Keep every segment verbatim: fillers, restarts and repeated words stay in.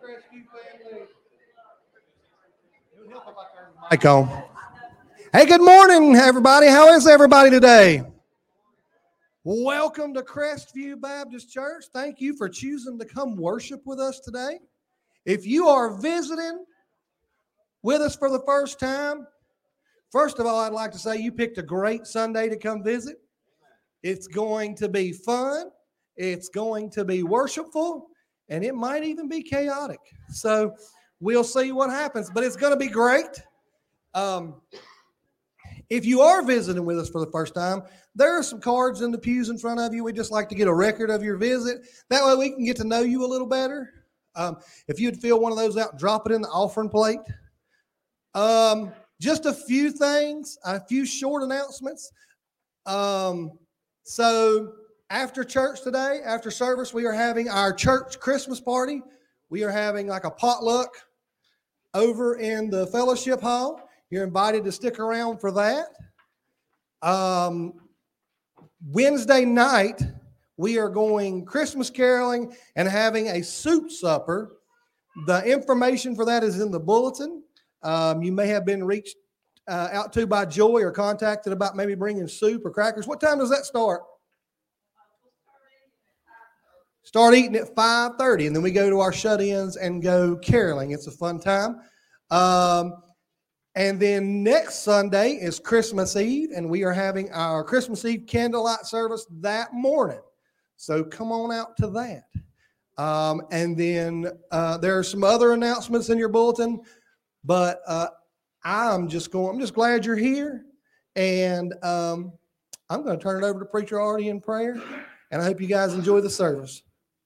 Crestview family. Mic on. Hey, good morning, everybody. How is everybody today? Welcome to Crestview Baptist Church. Thank you for choosing to come worship with us today. If you are visiting with us for the first time, first of all, I'd like to say you picked a great Sunday to come visit. It's going to be fun. It's going to be worshipful, and it might even be chaotic. So we'll see what happens, but it's going to be great. Um, if you are visiting with us for the first time, there are some cards in the pews in front of you. We'd just like to get a record of your visit. That way we can get to know you a little better. Um, if you'd fill one of those out, drop it in the offering plate. Um, just a few things, a few short announcements. Um, so after church today, after service, we are having our church Christmas party. We are having like a potluck over in the fellowship hall. You're invited to stick around for that. Um, Wednesday night, we are going Christmas caroling and having a soup supper. The information for that is in the bulletin. Um, you may have been reached uh, out to by Joy or contacted about maybe bringing soup or crackers. What time does that start? Start eating at five thirty, and then we go to our shut-ins and go caroling. It's a fun time. Um, and then next Sunday is Christmas Eve, and we are having our Christmas Eve candlelight service that morning. So come on out to that. Um, and then uh, there are some other announcements in your bulletin, but uh, I'm just going. I'm just glad you're here, and um, I'm going to turn it over to Preacher Artie in prayer, and I hope you guys enjoy the service.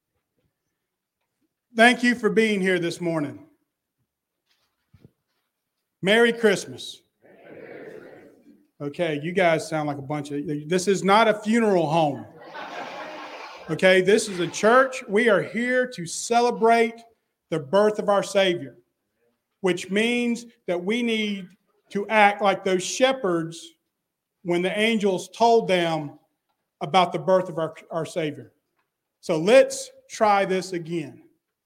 Thank you for being here this morning. Merry Christmas. Okay, you guys sound like a bunch of, this is not a funeral home. Okay, this is a church. We are here to celebrate the birth of our Savior, which means that we need to act like those shepherds when the angels told them about the birth of our, our Savior. So let's try this again.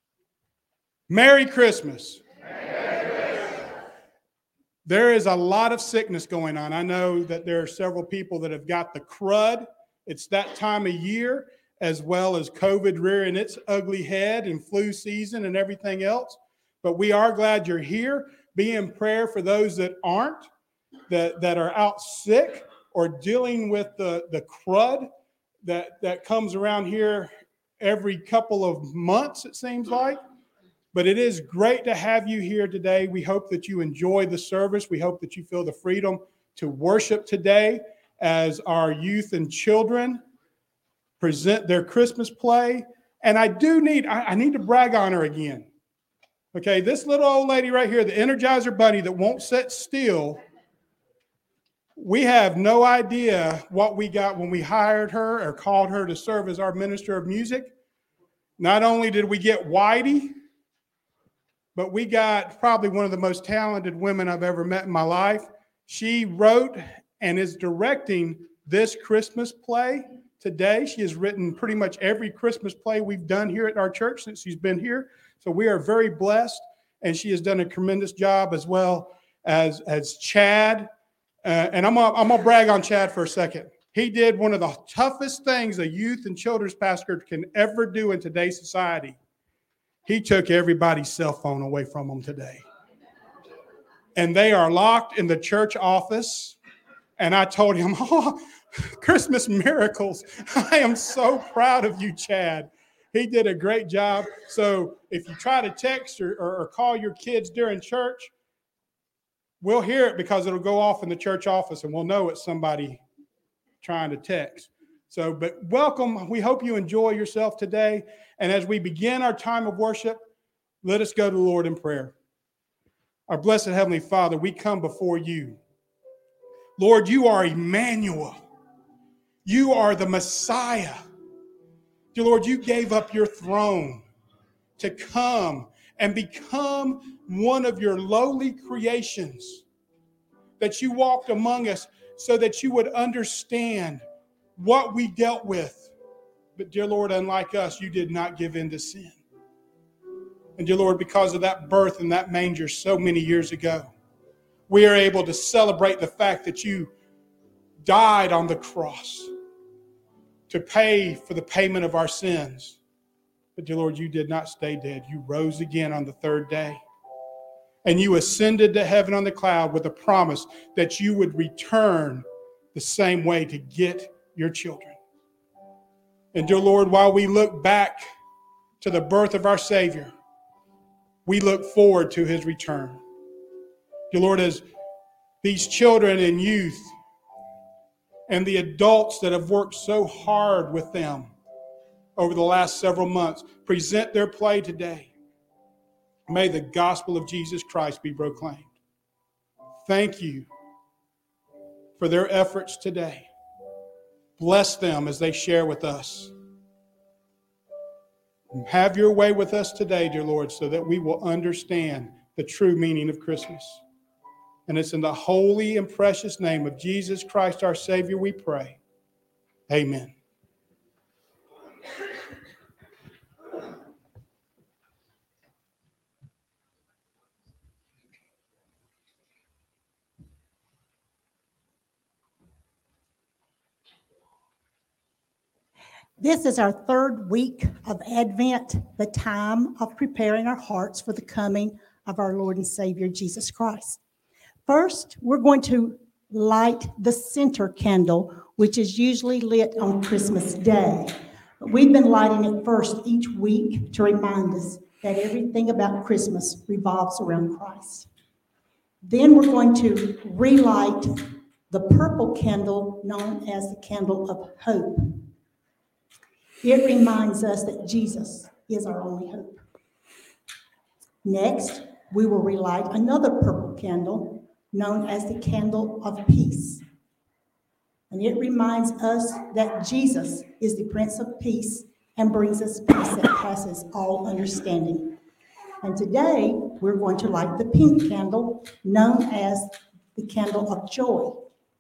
Merry Christmas. Merry Christmas. There is a lot of sickness going on. I know that there are several people that have got the crud. It's that time of year, as well as COVID rearing its ugly head and flu season and everything else. But we are glad you're here. Be in prayer for those that aren't, that, that are out sick or dealing with the, the crud that, that comes around here every couple of months, it seems like. But it is great to have you here today. We hope that you enjoy the service. We hope that you feel the freedom to worship today as our youth and children present their Christmas play. And I do need, I, I need to brag on her again. Okay, this little old lady right here, the Energizer Bunny that won't sit still, we have no idea what we got when we hired her or called her to serve as our minister of music. Not only did we get Whitey, but we got probably one of the most talented women I've ever met in my life. She wrote and is directing this Christmas play today. She has written pretty much every Christmas play we've done here at our church since she's been here. So we are very blessed, and she has done a tremendous job, as well as, as Chad. Uh, and I'm gonna, I'm gonna brag on Chad for a second. He did one of the toughest things a youth and children's pastor can ever do in today's society. He took everybody's cell phone away from them today. And they are locked in the church office. And I told him, oh, Christmas miracles. I am so proud of you, Chad. He did a great job. So if you try to text or, or, or call your kids during church, we'll hear it because it'll go off in the church office and we'll know it's somebody trying to text. So, but welcome. We hope you enjoy yourself today. And as we begin our time of worship, let us go to the Lord in prayer. Our blessed Heavenly Father, we come before you. Lord, you are Emmanuel. You are the Messiah. Dear Lord, you gave up your throne to come and become one of your lowly creations, that you walked among us so that you would understand what we dealt with. But dear Lord, unlike us, you did not give in to sin. And dear Lord, because of that birth in that manger so many years ago, we are able to celebrate the fact that you died on the cross to pay for the payment of our sins. But dear Lord, you did not stay dead. You rose again on the third day. And you ascended to heaven on the cloud with a promise that you would return the same way to get your children. And dear Lord, while we look back to the birth of our Savior, we look forward to his return. Dear Lord, as these children and youth and the adults that have worked so hard with them over the last several months present their play today, may the gospel of Jesus Christ be proclaimed. Thank you for their efforts today. Bless them as they share with us. Have your way with us today, dear Lord, so that we will understand the true meaning of Christmas. And it's in the holy and precious name of Jesus Christ, our Savior, we pray. Amen. This is our third week of Advent, the time of preparing our hearts for the coming of our Lord and Savior, Jesus Christ. First, we're going to light the center candle, which is usually lit on Christmas Day. But we've been lighting it first each week to remind us that everything about Christmas revolves around Christ. Then we're going to relight the purple candle known as the candle of hope. It reminds us that Jesus is our only hope. Next, we will relight another purple candle known as the candle of peace. And it reminds us that Jesus is the Prince of Peace and brings us peace that passes all understanding. And today, we're going to light the pink candle known as the candle of joy.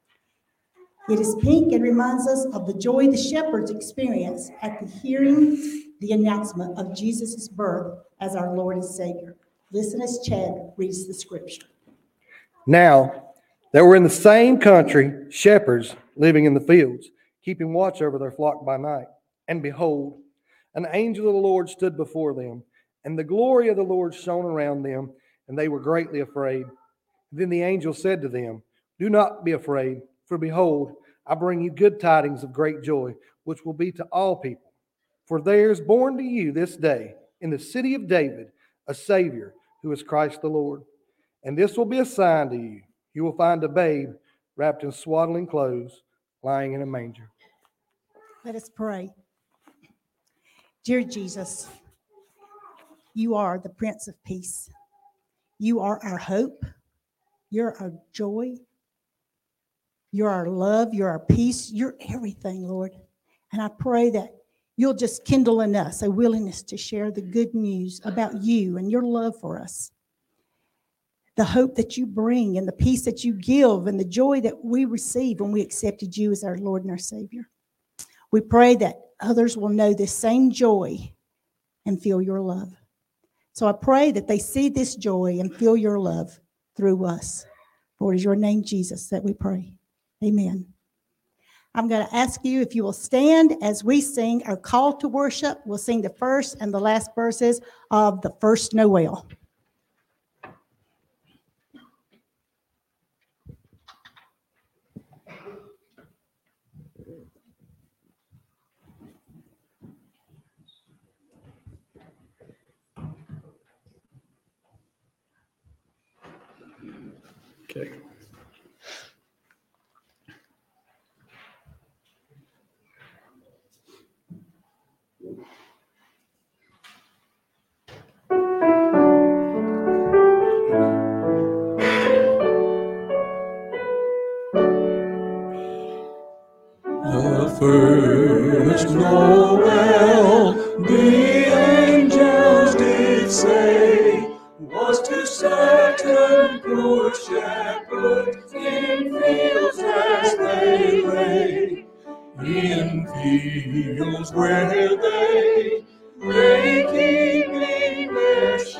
It is pink and reminds us of the joy the shepherds experienced at the hearing the announcement of Jesus' birth as our Lord and Savior. Listen as Chad reads the scripture. Now, there were in the same country shepherds living in the fields, keeping watch over their flock by night. And behold, an angel of the Lord stood before them, and the glory of the Lord shone around them, and they were greatly afraid. Then the angel said to them, "Do not be afraid, for behold, I bring you good tidings of great joy, which will be to all people. For there is born to you this day in the city of David a Savior, who is Christ the Lord. And this will be a sign to you. You will find a babe wrapped in swaddling clothes, lying in a manger." Let us pray. Dear Jesus, you are the Prince of Peace. You are our hope. You're our joy. You're our love. You're our peace. You're everything, Lord. And I pray that you'll just kindle in us a willingness to share the good news about you and your love for us. The hope that you bring and the peace that you give and the joy that we receive when we accepted you as our Lord and our Savior. We pray that others will know this same joy and feel your love. So I pray that they see this joy and feel your love through us. For it is your name, Jesus, that we pray. Amen. I'm going to ask you if you will stand as we sing our call to worship. We'll sing the first and the last verses of the first Noel. Okay. The first Noel, the angels did say, was to certain poor shepherds in fields as they lay, in fields where they lay keeping their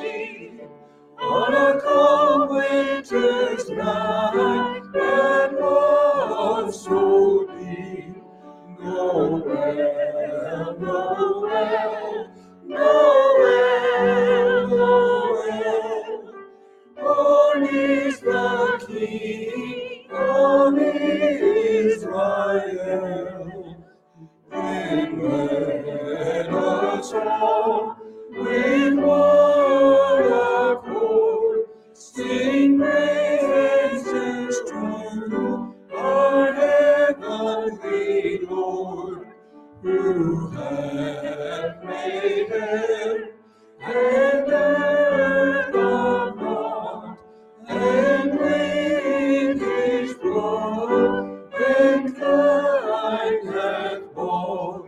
soul with one accord. Sing praises to our heavenly Lord, who hath made heaven and earth of naught, and with his blood mankind hath bought.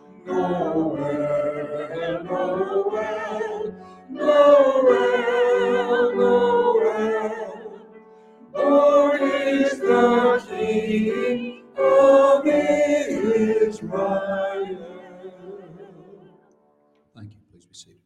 Noel, Noel, Noel, Noel, born is the King of Israel. Thank you. Please be seated.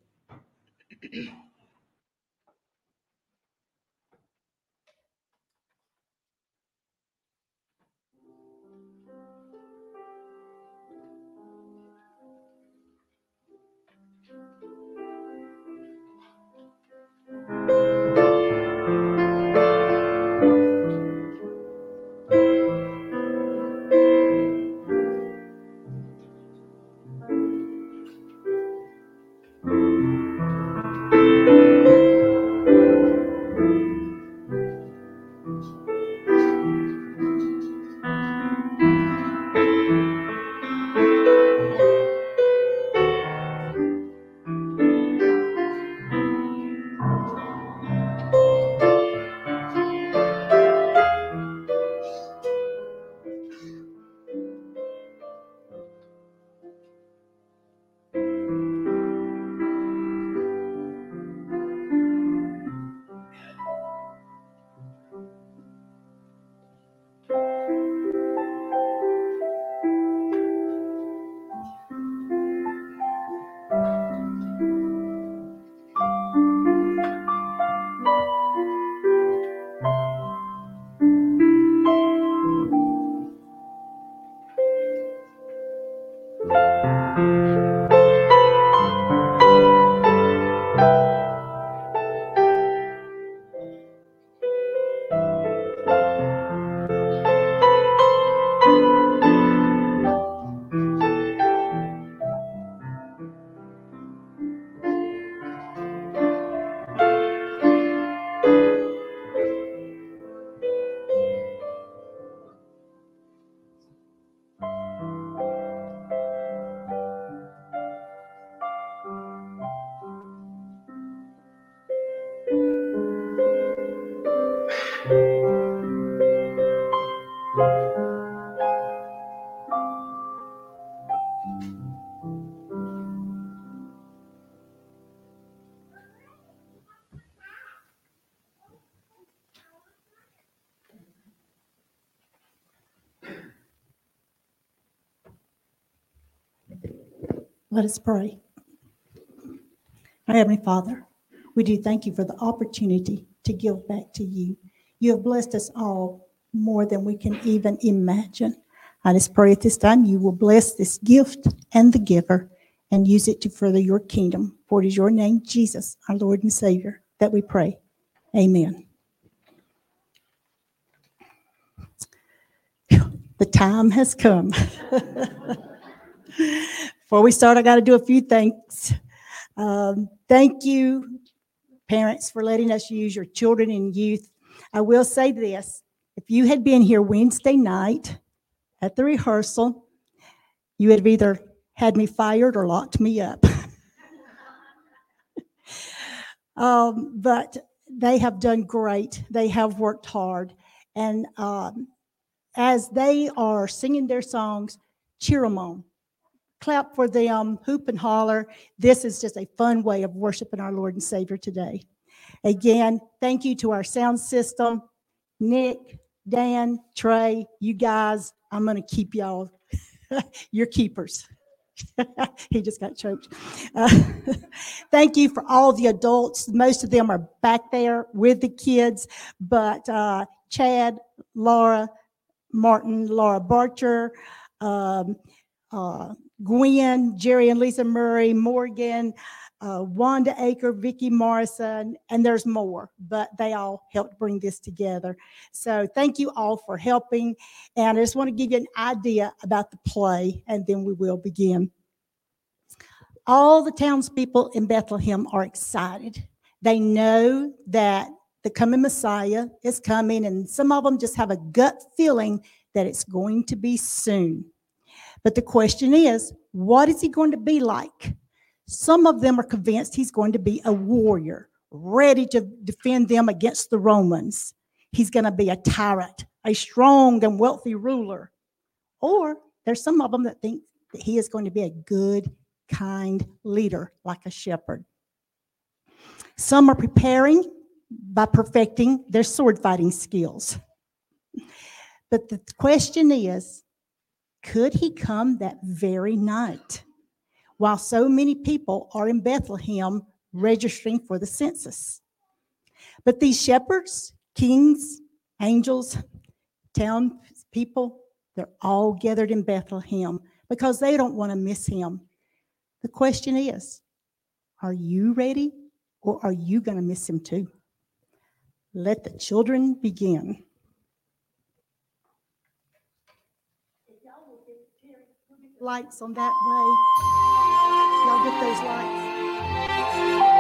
Let us pray. Our Heavenly Father, we do thank you for the opportunity to give back to you. You have blessed us all more than we can even imagine. I just pray at this time you will bless this gift and the giver and use it to further your kingdom. For it is your name, Jesus, our Lord and Savior, that we pray. Amen. The time has come. Before we start, I got to do a few things. Um, thank you, parents, for letting us use your children and youth. I will say this. If you had been here Wednesday night at the rehearsal, you would have either had me fired or locked me up. um, but they have done great. They have worked hard. And um, as they are singing their songs, cheer them on. Clap for them, hoop and holler. This is just a fun way of worshiping our Lord and Savior today. Again, thank you to our sound system, Nick, Dan, Trey, you guys. I'm going to keep y'all. You're keepers. He just got choked. Uh, thank you for all the adults. Most of them are back there with the kids, but uh, Chad, Laura, Martin, Laura Barcher, um, uh, Gwen, Jerry and Lisa Murray, Morgan, uh, Wanda Aker, Vicki Morrison, and there's more, but they all helped bring this together. So thank you all for helping. And I just want to give you an idea about the play, and then we will begin. All the townspeople in Bethlehem are excited. They know that the coming Messiah is coming, and some of them just have a gut feeling that it's going to be soon. But the question is, what is he going to be like? Some of them are convinced he's going to be a warrior, ready to defend them against the Romans. He's going to be a tyrant, a strong and wealthy ruler. Or there's some of them that think that he is going to be a good, kind leader, like a shepherd. Some are preparing by perfecting their sword fighting skills. But the question is, could he come that very night while so many people are in Bethlehem registering for the census? But these shepherds, kings, angels, town people, they're all gathered in Bethlehem because they don't want to miss him. The question is, are you ready, or are you going to miss him too? Let the children begin. Lights on that way. Y'all get those lights.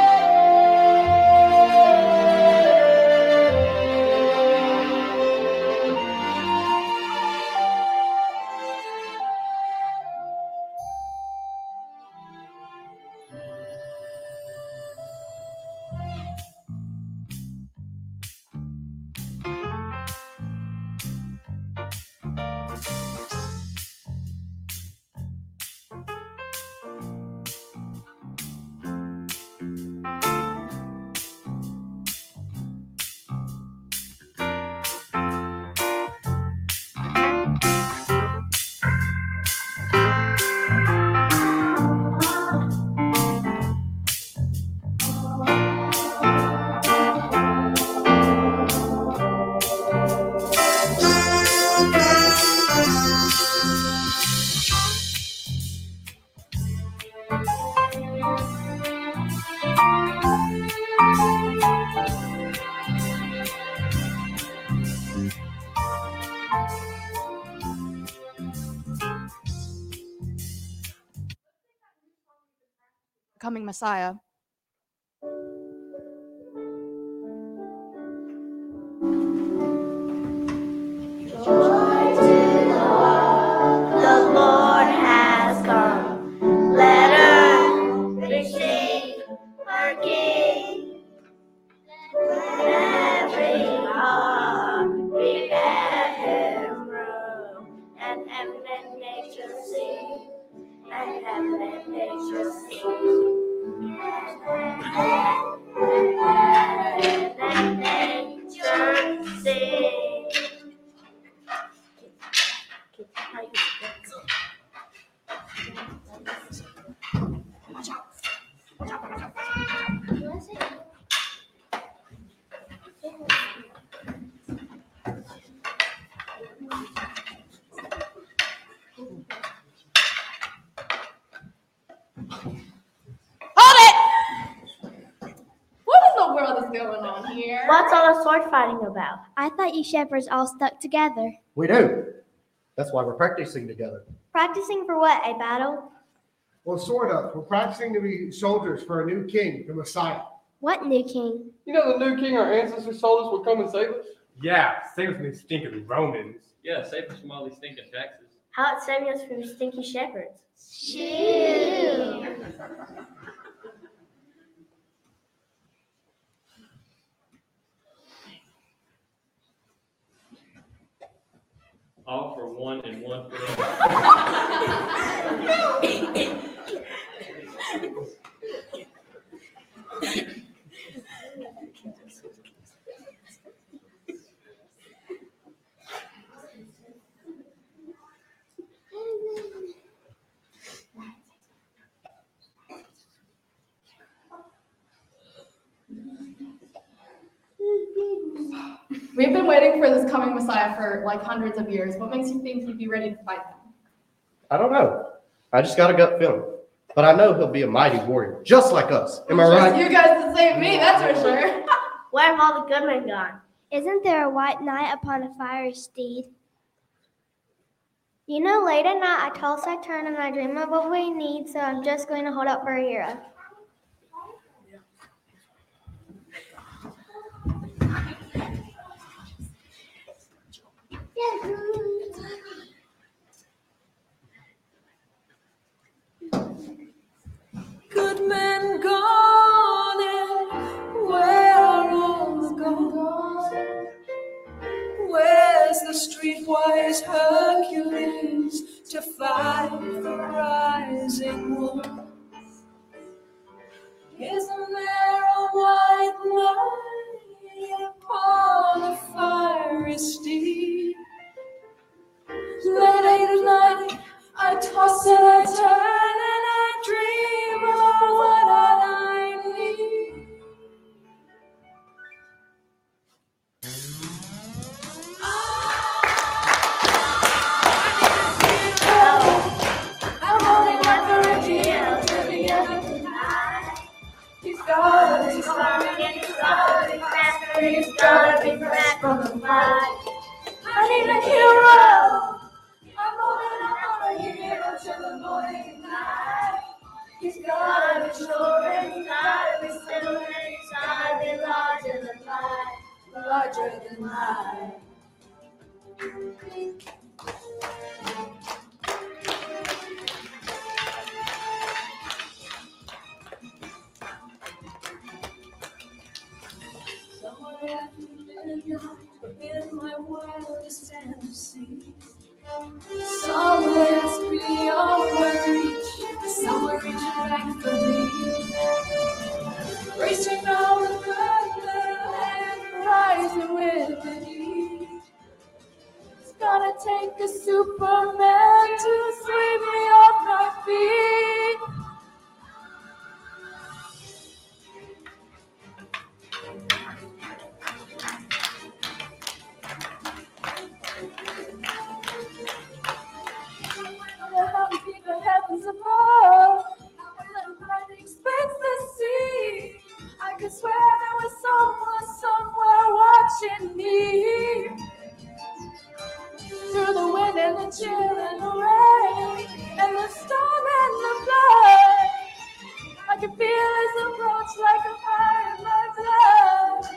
Coming Messiah. The Lord has come. Let earth receive her King. Let every heart prepare him room, and heaven and nature sing, and heaven and nature sing. And nature sing. Going on here? What's all the sword fighting about? I thought you shepherds all stuck together. We do. That's why we're practicing together. Practicing for what, a battle? Well, sort of. We're practicing to be soldiers for a new king, the Messiah. What new king? You know the new king our ancestors told us would come and save us? Yeah, save us from these stinking Romans. Yeah, save us from all these stinking taxes. How it saving us from stinky shepherds? Shoo! All for one and one for all. We've been waiting for this coming Messiah for like hundreds of years. What makes you think he'd be ready to fight them? I don't know. I just got a gut feeling. But I know he'll be a mighty warrior, just like us. Am I right? You guys to save me, that's for sure. Where have all the good men gone? Isn't there a white knight upon a fiery steed? You know, late at night I toss, I turn, and I dream of what we need, so I'm just going to hold out for a hero. Good men gone, and where are all the gone? Where's the streetwise Hercules to fight the rising war? Isn't there a white knight upon a fiery steed? Late at night, I toss and I turn and I dream of what I need. I'm holding on for a hero till the end of the night. He's got he's got he's got he's got he's got from the fight. I need a hero. I'm holding on for a hero till the morning light. He's got his shoulder, he's got his still, and he's got to be larger than life, larger than life. Somewhere after midnight, in my wildest fantasies, somewhere beyond my reach, somewhere reaching back for me, racing down the road and rising with the heat. It's gonna take a Superman to sweep me off my feet. The heavens above, nobody expects to see. I could swear there was someone somewhere watching me. Through the wind and the chill and the rain and the storm and the blood, I can feel his approach like a fire in my blood.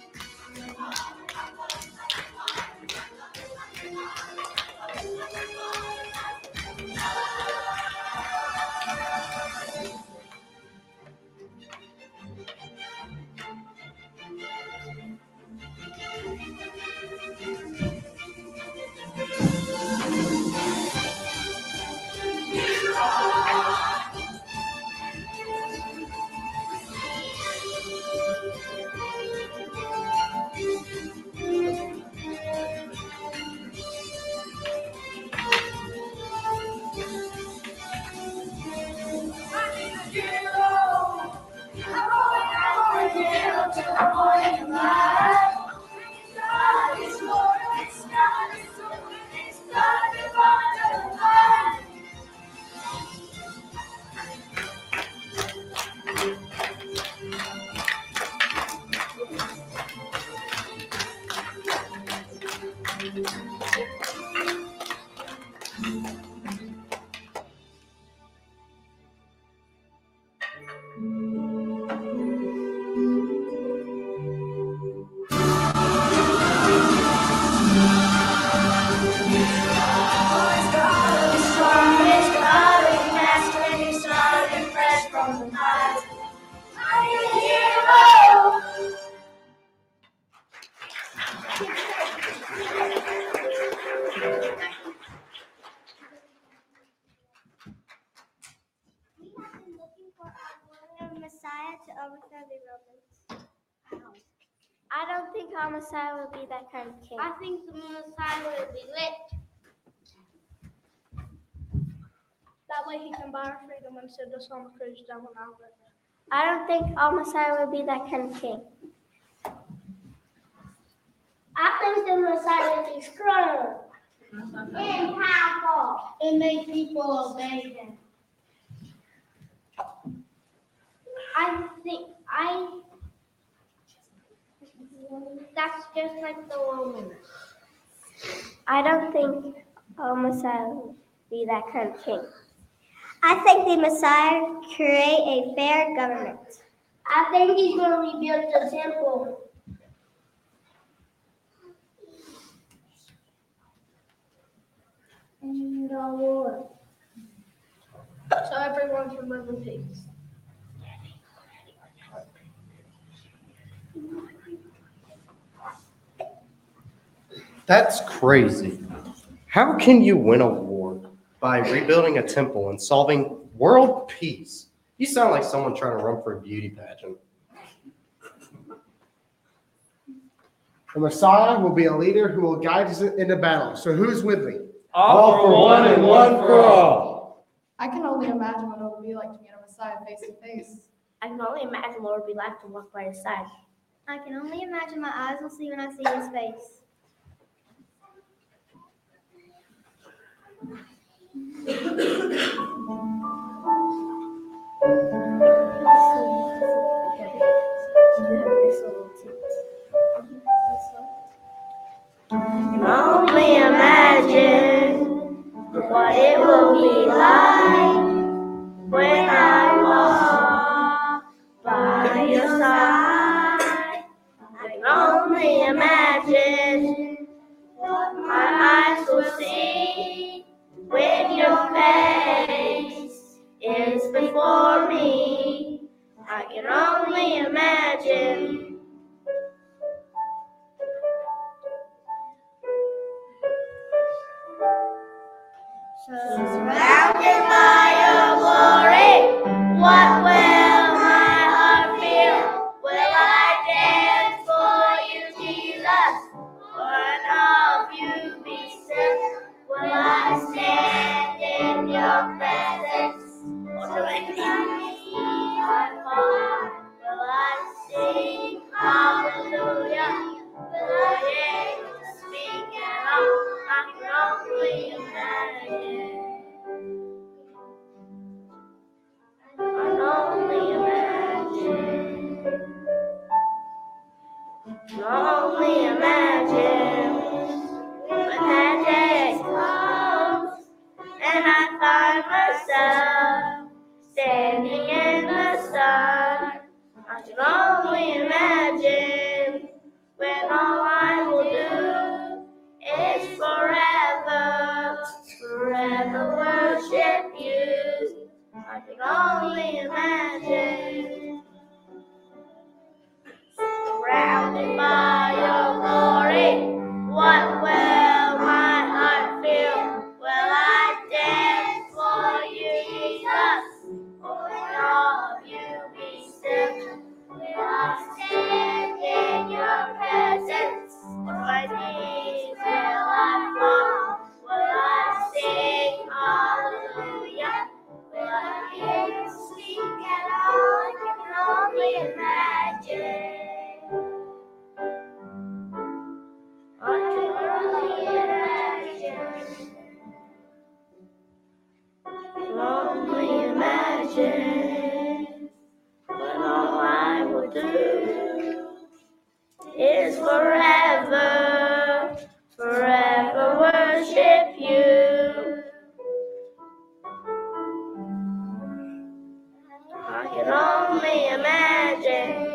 I don't think our Messiah would be that kind of king. I think the Messiah would be lit. That way he can buy our freedom and send us on the cruise down on our river. I don't think our Messiah would be that kind of king. I think the Messiah would be strong and powerful and make people obey him. I think I that's just like the Romans. I don't think Oh, Messiah be that kind of king? I think the Messiah create a fair government. I think he's going to rebuild the temple. And the Lord. So everyone can live in peace. That's crazy. How can you win a war by rebuilding a temple and solving world peace? You sound like someone trying to run for a beauty pageant. The Messiah will be a leader who will guide us into battle. So who's with me? All for one and one for all. I can only imagine what it would be like to meet a Messiah face to face. I can only imagine what it would be like to walk by his side. I can only imagine my eyes will see when I see his face. Only imagine what it will be like when I walk by your side. I can only imagine what my eyes will see when your face is before me. I can only imagine. Surrounded by your glory, what will my heart feel? Will I dance for you, Jesus? Or of you be still? Will I stand in your presence? Or when you are far, will I sing hallelujah? Will I able to speak at all? I can only imagine. I can only imagine. I can only imagine when that day comes and I find myself standing in the sun. I can only imagine when all I will do is forever, forever worship you. I can only imagine. Surrounded by your glory, what will my heart feel? Will I dance for you, Jesus? Or will all of you be still? Will I stand in your presence? Or my knees will I fall? Will I sing hallelujah? Will I hear you speak at all? I can only imagine. I can only imagine. I can only imagine when all I will do is forever, forever worship you. I can only imagine.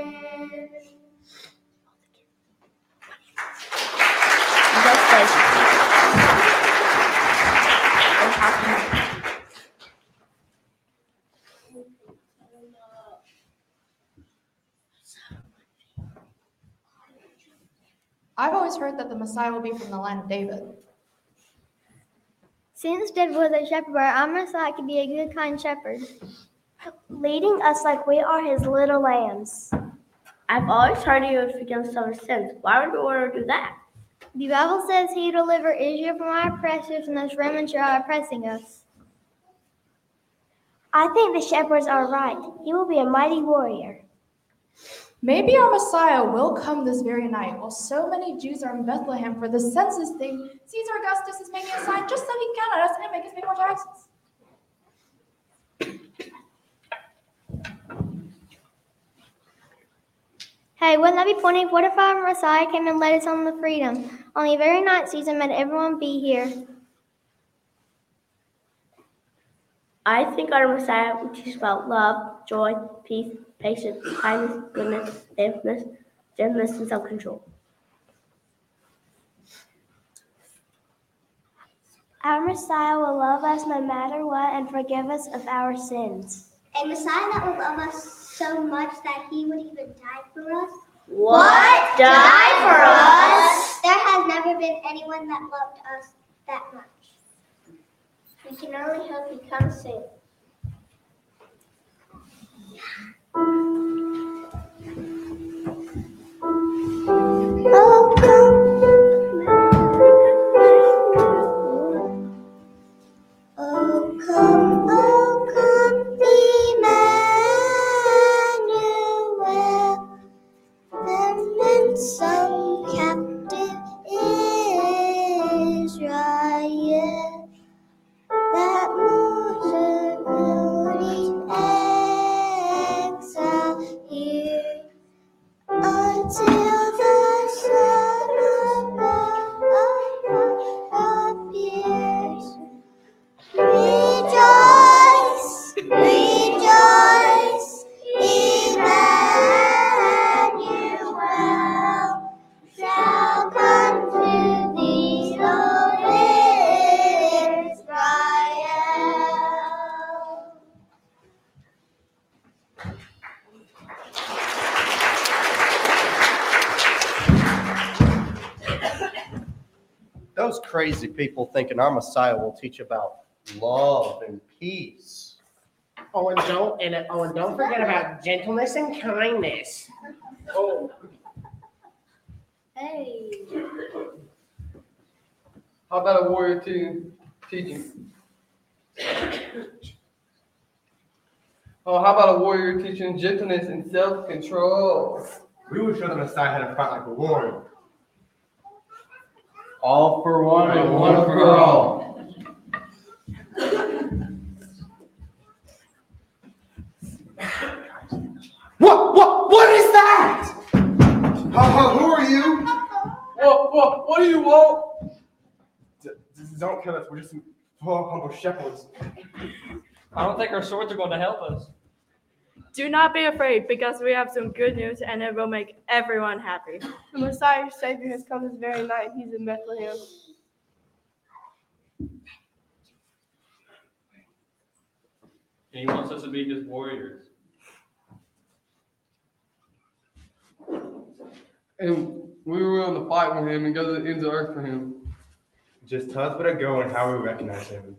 I've always heard that the Messiah will be from the line of David. Since David was a shepherd boy, our Messiah could be a good, kind shepherd, Leading us like we are his little lambs. I've always heard he would forgive us our sins. Why would we want to do that? The Bible says he will deliver Israel from our oppressors and those remnants who are oppressing us. I think the shepherds are right. He will be a mighty warrior. Maybe our Messiah will come this very night while so many Jews are in Bethlehem for the census thing. Caesar Augustus is making a sign just so he can count on us and make us pay more taxes. Hey, wouldn't that be funny? What if our Messiah came and led us on the freedom? On the very night Caesar made everyone be here. I think our Messiah will teach about love, joy, peace, patience, kindness, goodness, faithfulness, gentleness, and self-control. Our Messiah will love us no matter what and forgive us of our sins. A Messiah that will love us so much that he would even die for us. What? Die for us? There has never been anyone that loved us that much. We can only hope he comes soon. Oh, come. Oh, come, oh, come, Emmanuel. Them and some captive Israel, that Moses in exile here, until the Son of God appears. Rejoice, rejoice, Emmanuel shall come to thee, O Israel. Those crazy people thinking our Messiah will teach about love and peace. Oh, and don't and oh, and don't forget about gentleness and kindness. Oh, Hey. how about a warrior two teaching? Oh, how about a warrior teaching gentleness and self-control? We will show the Messiah how to fight like a warrior. All for one and one for all. What? What? What is that? Uh, who are you? What, what, what do you want? D- d- don't kill us. We're just some poor, humble shepherds. I don't think our swords are going to help us. Do not be afraid, because we have some good news and it will make everyone happy. The Messiah, Savior, has come this very night. He's in Bethlehem. And he wants us to be his warriors. And we were willing to fight with him and go to the ends of earth for him. Just tell us where to go and how we recognize him.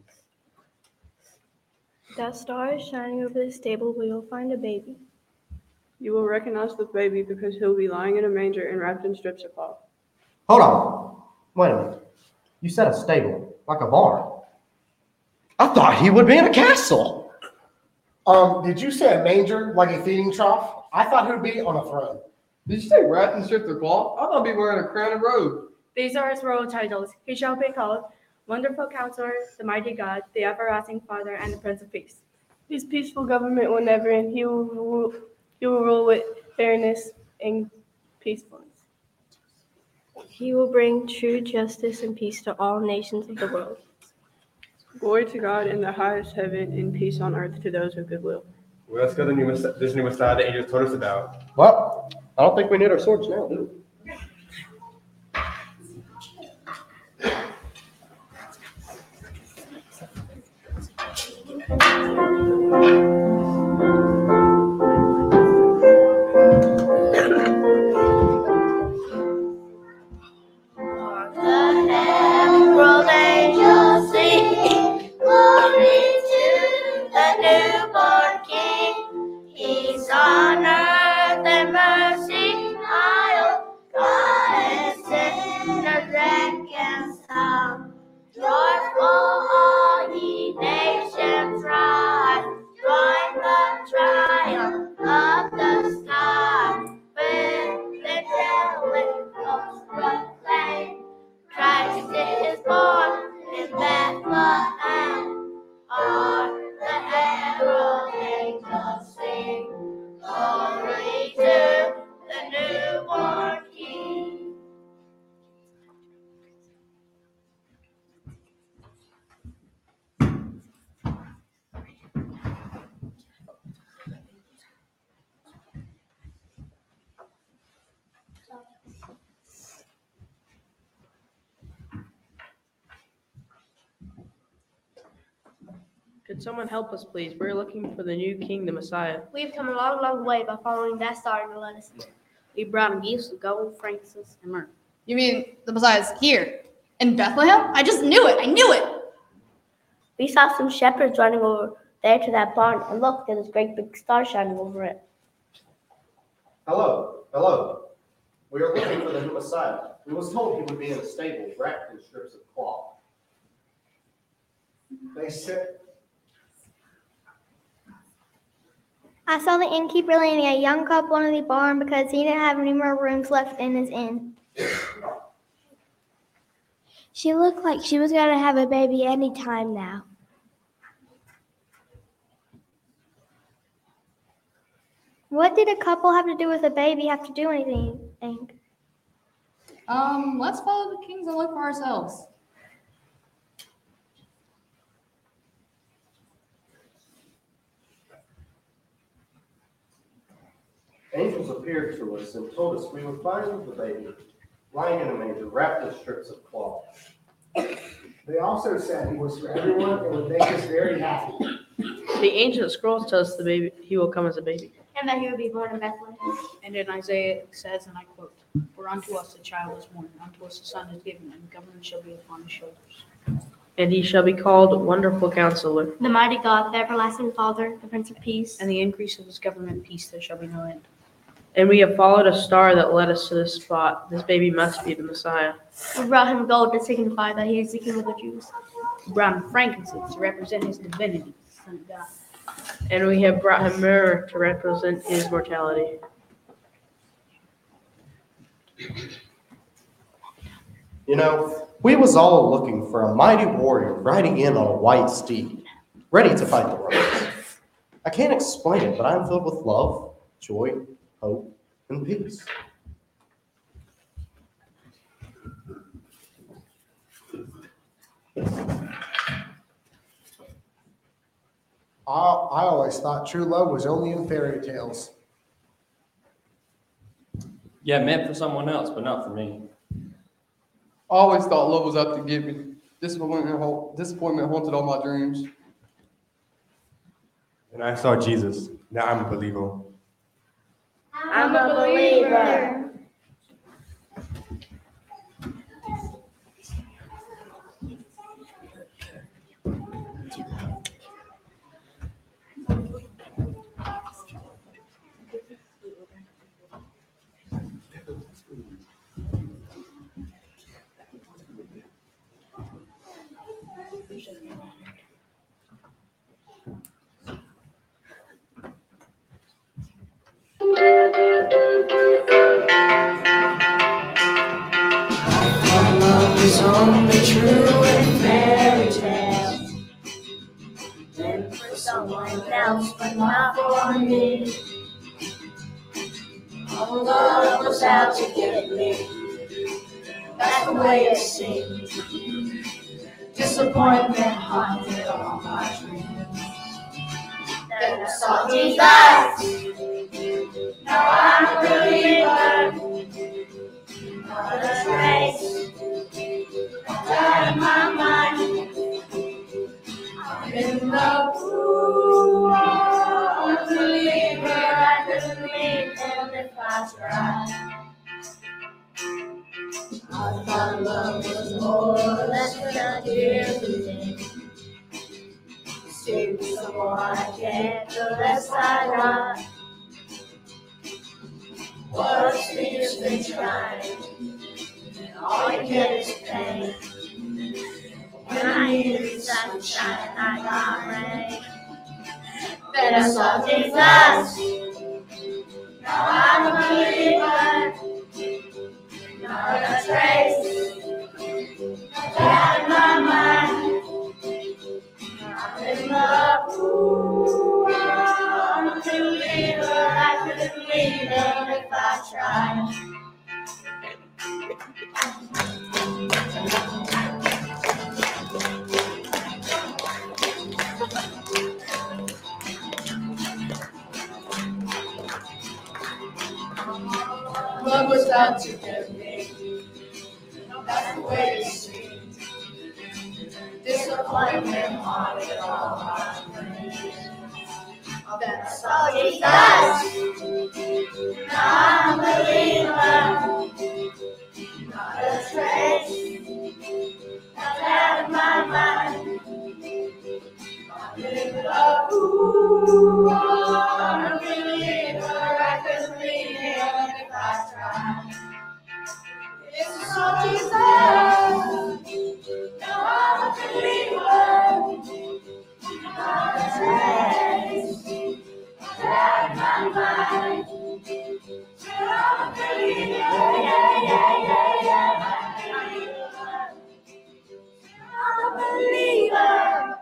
That star is shining over the stable where you'll find a baby. You will recognize the baby because he'll be lying in a manger and wrapped in strips of cloth. Hold on. Wait a minute. You said a stable, like a barn. I thought he would be in a castle. Um, did you say a manger, like a feeding trough? I thought he would be on a throne. Did you say wrapped in strips of cloth? I thought he'd be wearing a crown and robe. These are his royal titles. He shall be called Wonderful Counselor, the Mighty God, the Everlasting Father, and the Prince of Peace. His peaceful government will never end. He will rule, he will rule with fairness and peacefulness. He will bring true justice and peace to all nations of the world. Glory to God in the highest heaven and peace on earth to those with goodwill. Well, let's go to the new Messiah, this new Messiah the angels told us about. Well, I don't think we need our swords now, do we? Herald angels sing, glory to the newborn King. Peace on earth and mercy mild Could someone help us, please? We're looking for the new king, the Messiah. We've come a long, long way by following that star to let us here. We brought him gifts of gold, frankincense, and myrrh. You mean the Messiah's here in Bethlehem? I just knew it. I knew it. We saw some shepherds running over there to that barn, and look, there's this great big star shining over it. Hello, hello. We are looking for the new Messiah. We was told he would be in a stable wrapped in strips of cloth. They said, I saw the innkeeper letting a young couple into the barn because he didn't have any more rooms left in his inn. She looked like she was going to have a baby any time now. What did a couple have to do with a baby have to do anything? Um, let's follow the kings and look for ourselves. Angels appeared to us and told us we would find the baby lying in a manger wrapped in strips of cloth. they also said he was for everyone and would make us very happy. The ancient scrolls tell us the baby he will come as a baby. And that he would be born in Bethlehem. And in Isaiah it says, and I quote, "For unto us a child is born, unto us a son is given, and government shall be upon his shoulders. And he shall be called Wonderful Counselor, The mighty God, the everlasting Father, the Prince of Peace. And the increase of his government peace there shall be no end." And we have followed a star that led us to this spot. This baby must be the Messiah. We brought him gold to signify that he is the King of the Jews. We brought him frankincense to represent his divinity, Son of God. And we have brought him myrrh to represent his mortality. You know, we was all looking for a mighty warrior riding in on a white steed, ready to fight the Romans. I can't explain it, but I'm filled with love, joy, hope, and peace. I, I always thought true love was only in fairy tales. Yeah, meant for someone else, but not for me. I always thought love was out to get me. Disappointment, disappointment haunted all my dreams. And I saw Jesus. Now I'm a believer. I'm a believer. Love is only true in fairy tales, meant for someone else, but not for me. All love was out to get me. That's the way it seemed. Disappointment haunted all my dreams. Then I saw Jesus. Now I'm a believer. Not a trace. Out of my mind. I'm in love. Ooh, I'm a believer. I couldn't leave them if I tried. I thought love was more or less than a given. Seems the more I get, the less I got. What's the use in trying? All you get is pain. When I needed sunshine, I got rain. Then I saw Jesus. Now I'm a believer. Not a trace. Out of my mind. I'm in love. Ooh, I'm a believer. I couldn't leave them if I tried. Love was out to get me. That's the way it seemed. Disappointment haunted all my That's all Jesus. Not a believer, not a trace, not out of my mind. Ooh, I'm a believer, I can believe him if I try. It's all Jesus. No, I'm a believer. Not a trace, not out of my mind. I'm a believer, yeah, yeah, yeah, yeah. I'm a believer.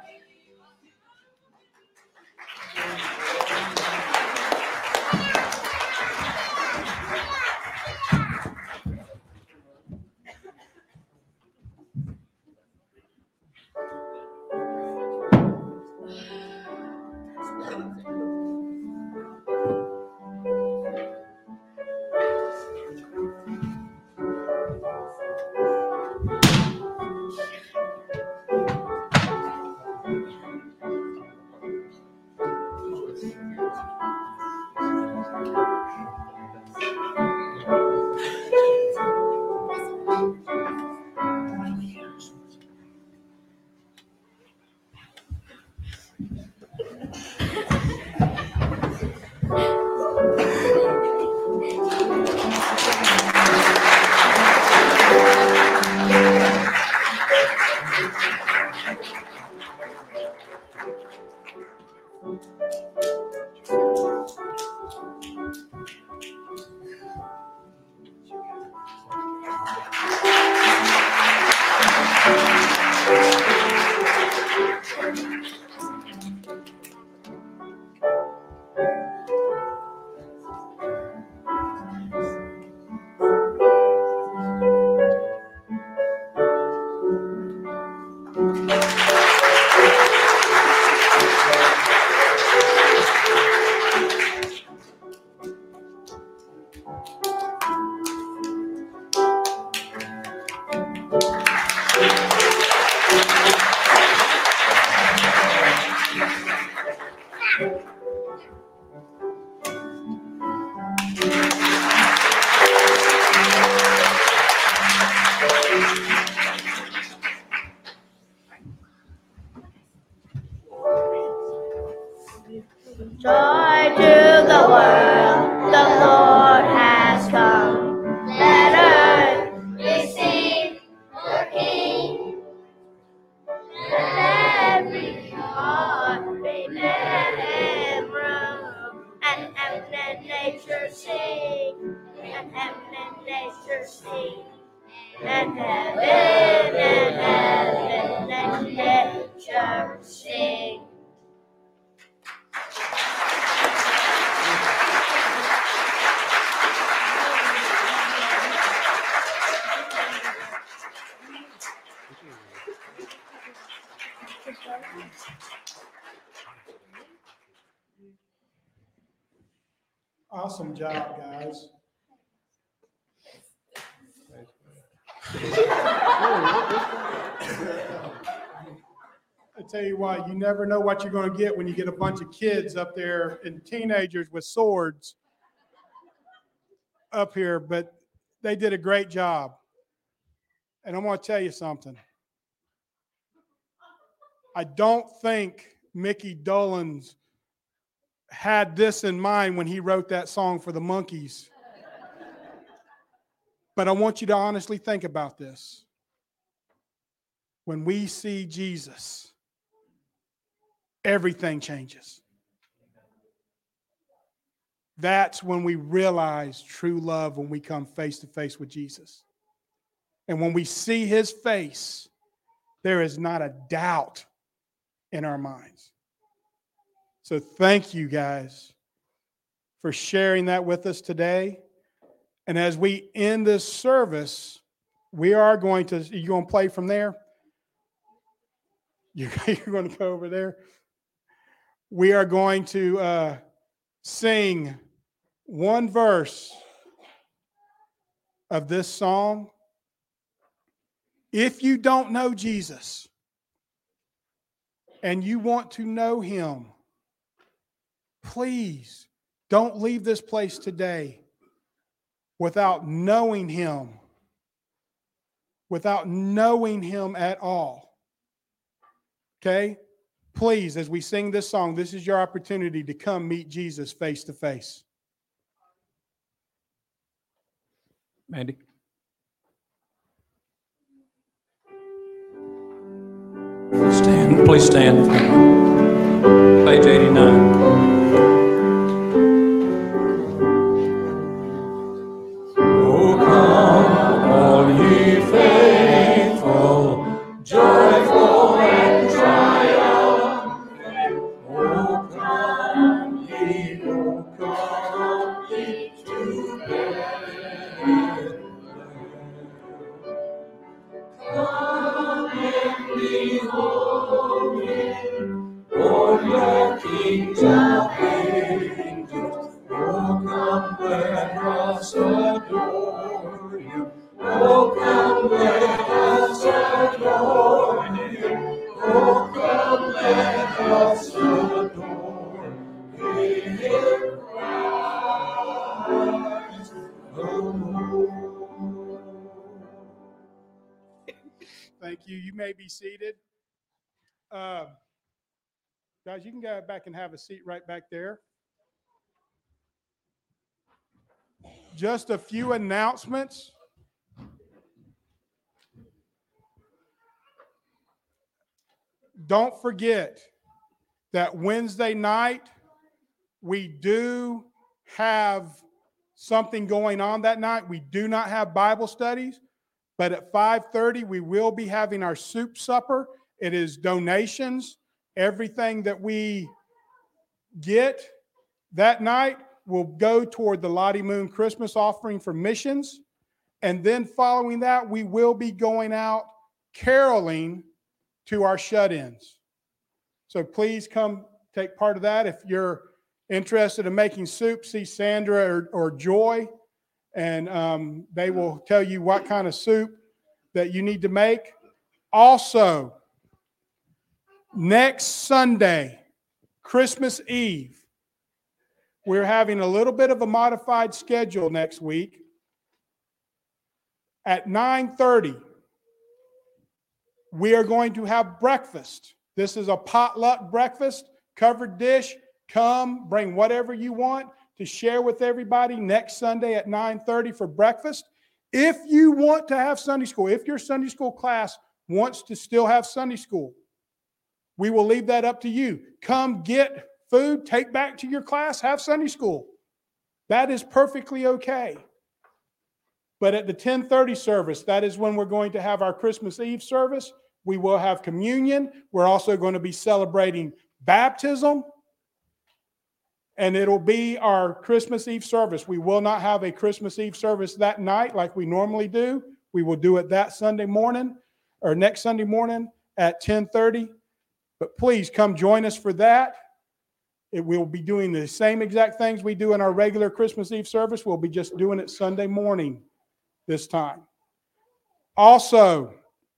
Joy to the world, the Lord has come. Let earth receive the King. Let every heart be let him room. And heaven and nature sing. And heaven and nature sing. And heaven and heaven and nature sing. Awesome job, guys. I tell you what, you never know what you're going to get when you get a bunch of kids up there and teenagers with swords up here, but they did a great job. And I'm going to tell you something. I don't think Mickey Dolenz had this in mind when he wrote that song for the Monkees. But I want you to honestly think about this. When we see Jesus, everything changes. That's when we realize true love, when we come face to face with Jesus. And when we see his face, there is not a doubt in our minds. So thank you guys for sharing that with us today. And as we end this service, we are going to, you going to play from there? You're, you're going to go over there? We are going to uh, sing one verse of this song. If you don't know Jesus and you want to know him, please don't leave this place today without knowing him, without knowing him at all. Okay? Please, as we sing this song, this is your opportunity to come meet Jesus face to face. Mandy. Stand, please stand. Page eighty-nine. Oh, come, all ye faithful, joyful and triumphant. Oh, come ye, oh, come ye to Bethlehem. Come and behold him, for your King shall angels. Oh, come, let us adore you. Oh, come, let us adore him. Oh, come, let us adore him, Christ the Lord. Thank you. You may be seated. Uh, guys, you can go back and have a seat right back there. Just a few announcements. Don't forget that Wednesday night, we do have something going on that night. We do not have Bible studies, but at five thirty, we will be having our soup supper. It is donations. Everything that we get that night will go toward the Lottie Moon Christmas offering for missions. And then following that, we will be going out caroling to our shut-ins. So please come take part of that. If you're interested in making soup, see Sandra or, or Joy, and um, they will tell you what kind of soup that you need to make. Also, next Sunday, Christmas Eve, we're having a little bit of a modified schedule next week. At nine thirty, we are going to have breakfast. This is a potluck breakfast, covered dish. Come, bring whatever you want to share with everybody next Sunday at nine thirty for breakfast. If you want to have Sunday school, if your Sunday school class wants to still have Sunday school, we will leave that up to you. Come get food, take back to your class, have Sunday school. That is perfectly okay. But at the ten thirty service, that is when we're going to have our Christmas Eve service. We will have communion. We're also going to be celebrating baptism. And it'll be our Christmas Eve service. We will not have a Christmas Eve service that night like we normally do. We will do it that Sunday morning or next Sunday morning at ten thirty. But please come join us for that. It will be doing the same exact things we do in our regular Christmas Eve service. We'll be just doing it Sunday morning this time. Also,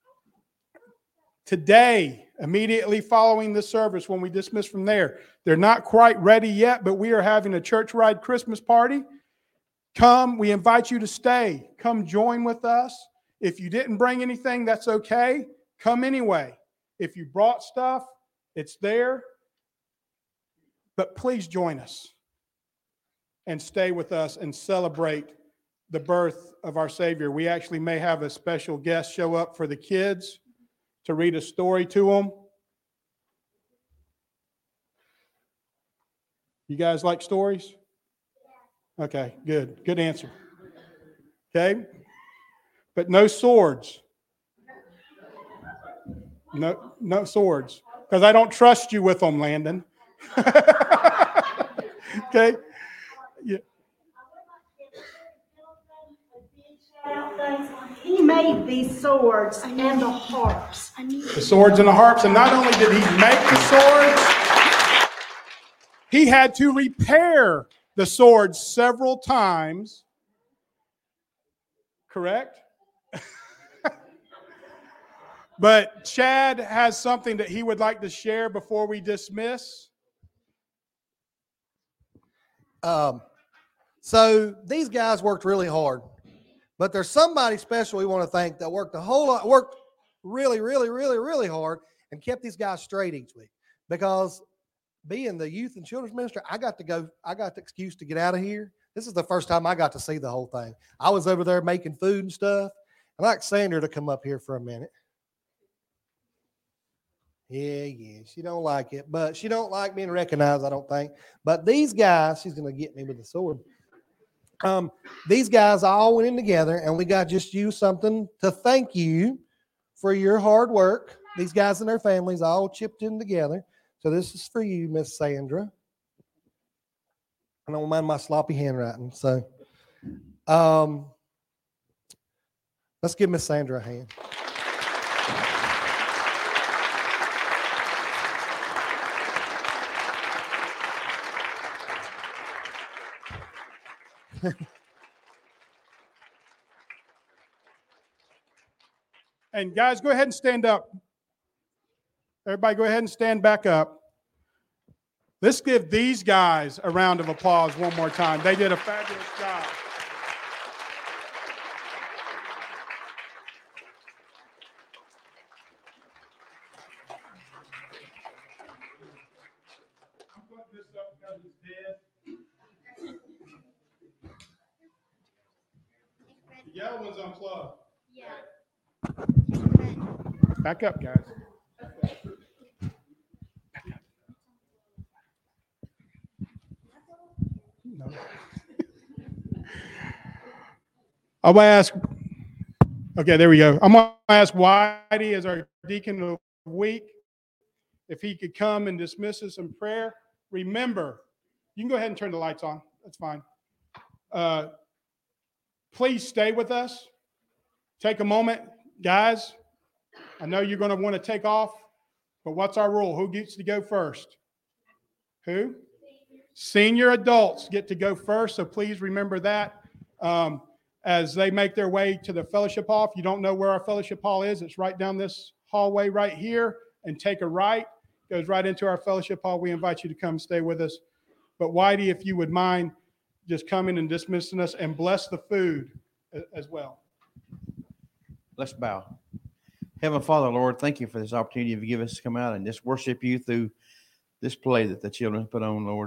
today, immediately following the service, when we dismiss from there, they're not quite ready yet, but we are having a church ride Christmas party. Come, we invite you to stay. Come join with us. If you didn't bring anything, that's okay. Come anyway. If you brought stuff, it's there. But please join us and stay with us and celebrate the birth of our Savior. We actually may have a special guest show up for the kids to read a story to them. You guys like stories? Okay, good. Good answer. Okay? But no swords. No, no swords. Because I don't trust you with them, Landon. Okay? Yeah. He made these swords and the harps. The swords and the harps. And not only did he make the swords, he had to repair the swords several times. Correct? But Chad has something that he would like to share before we dismiss. Um, so these guys worked really hard, but there's somebody special we want to thank that worked a whole lot, worked really, really, really, really hard and kept these guys straight each week. Because being the youth and children's minister, I got to go, I got the excuse to get out of here. This is the first time I got to see the whole thing. I was over there making food and stuff. I'd like Sandra to come up here for a minute. Yeah, yeah, she don't like it, but she don't like being recognized, I don't think. But these guys, she's going to get me with the sword. Um, these guys all went in together, and we got just you something to thank you for your hard work. These guys and their families all chipped in together. So this is for you, Miss Sandra. I don't mind my sloppy handwriting. So um, let's give Miss Sandra a hand. And guys, go ahead and stand up. Everybody go ahead and stand back up. Let's give these guys a round of applause one more time. They did a fabulous job. I'm putting this up because it's dead. The yellow one's unplugged. Yeah. Back up, guys. No. I'm going to ask, okay, there we go. I'm going to ask Whitey as our deacon of the week if he could come and dismiss us in prayer. Remember, you can go ahead and turn the lights on. That's fine. Uh, please stay with us. Take a moment. Guys, I know you're going to want to take off, but what's our rule? Who gets to go first? Who? Senior adults get to go first, so please remember that. Um, as they make their way to the fellowship hall, if you don't know where our fellowship hall is, it's right down this hallway right here, and take a right. Goes right into our fellowship hall. We invite you to come stay with us. But Whitey, if you would mind just coming and dismissing us and bless the food as well. Let's bow. Heavenly Father, Lord, thank you for this opportunity you give us to come out and just worship you through this play that the children put on, Lord.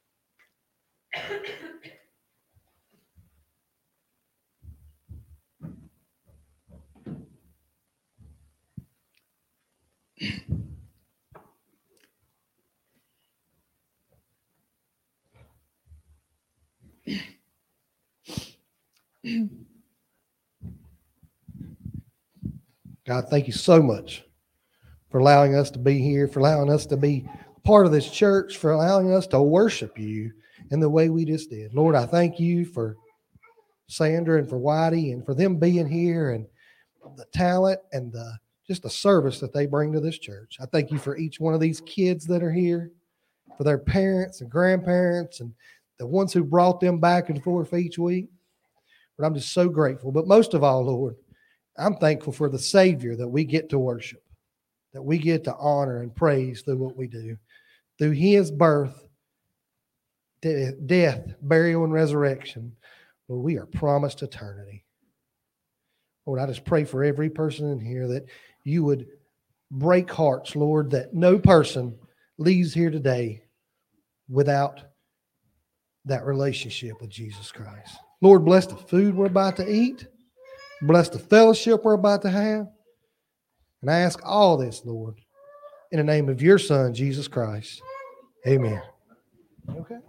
God, thank you so much for allowing us to be here, for allowing us to be part of this church, for allowing us to worship you in the way we just did. Lord, I thank you for Sandra and for Whitey and for them being here and the talent and the just the service that they bring to this church. I thank you for each one of these kids that are here, for their parents and grandparents and the ones who brought them back and forth each week. But I'm just so grateful. But most of all, Lord, I'm thankful for the Savior that we get to worship, that we get to honor and praise through what we do. Through his birth, de- death, burial, and resurrection, Lord, we are promised eternity. Lord, I just pray for every person in here that you would break hearts, Lord, that no person leaves here today without that relationship with Jesus Christ. Lord, bless the food we're about to eat. Bless the fellowship we're about to have. And I ask all this, Lord, in the name of your Son, Jesus Christ. Amen. Okay.